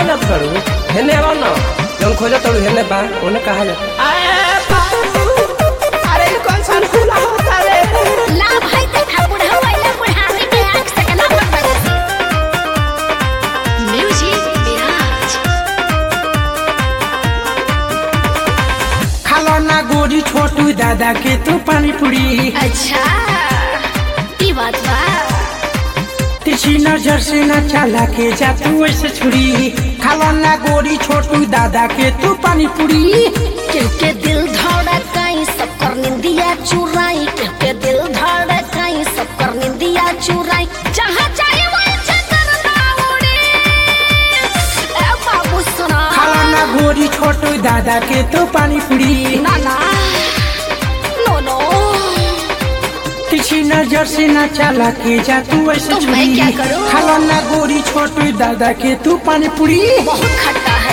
जात करू हेने आवा ना जब खोजा तोड़ू हेने बा उन्हें कहा जा अरे कौन सा खुला होता रे ला भाई देखा बुढ़ा वाला बुढ़ारी के आंख से कला पड़ गई म्यूजिक विराज खालो ना गोरी छोटू दादा के तू पानी पूरी अच्छा ये बात बा तिरछी नजर से न चला के जा तू ऐसे छुरी खालो ना गोरी छोटू दादा के तू पानी पूरी के दिल धड़काई सब कर निंदिया चुराई के दिल धड़काई सब कर निंदिया चुराई जहाँ चाहे वहीं चक्कर दौड़े ए बाबू सुना खालो ना गोरी छोटू दादा के तू पानी पूरी ना ना नो नो तिरछी नजर से न चला के जा तू ऐसे तो मैं छुरी क्या करूं? खालो ना गोरी छोटू दादा के तू पानी पूरी बहुत खट्टा है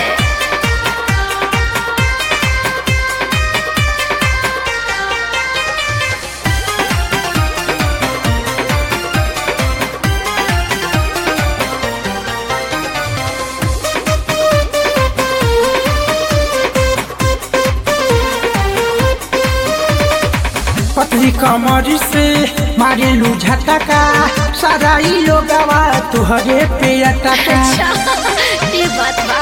पतली कमर से मारे लू झटका सारा ही लोगवा तुहरे पे अटका अच्छा ये बात बा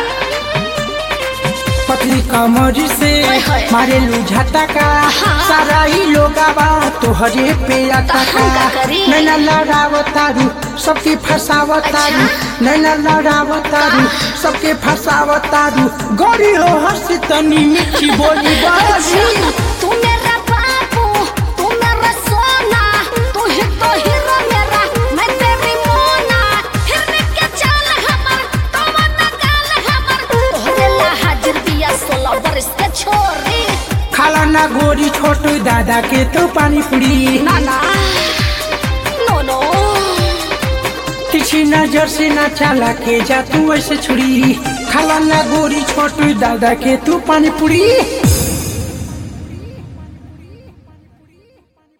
पतली कमर से हाय हाय। मारे लू झटका हाँ। सारा ही लोगवा तुहरे पे अटका हम का करी? नैना लड़ावतारू सबके फसावतारू नैना लड़ावतारू सबके फसावतारू गौरी हो हंस तनी मीठी बोली बाजी तू मेरा बाबू तू मेरा सोना तू ही तो हीरो मेरा मैं तेरी मोना हिरने के चाल हमर तो मत गाल हमर तोहरे ला हाजिर दिया 16 बरस के छोरी खाला ना गोरी छोटू दादा के तो पानी पूरी ना ना नो नो तिरछी नजर से न चला के जा तू ऐसे छुरी खाला ना गोरी छोटू दादा के तू पानी पूरी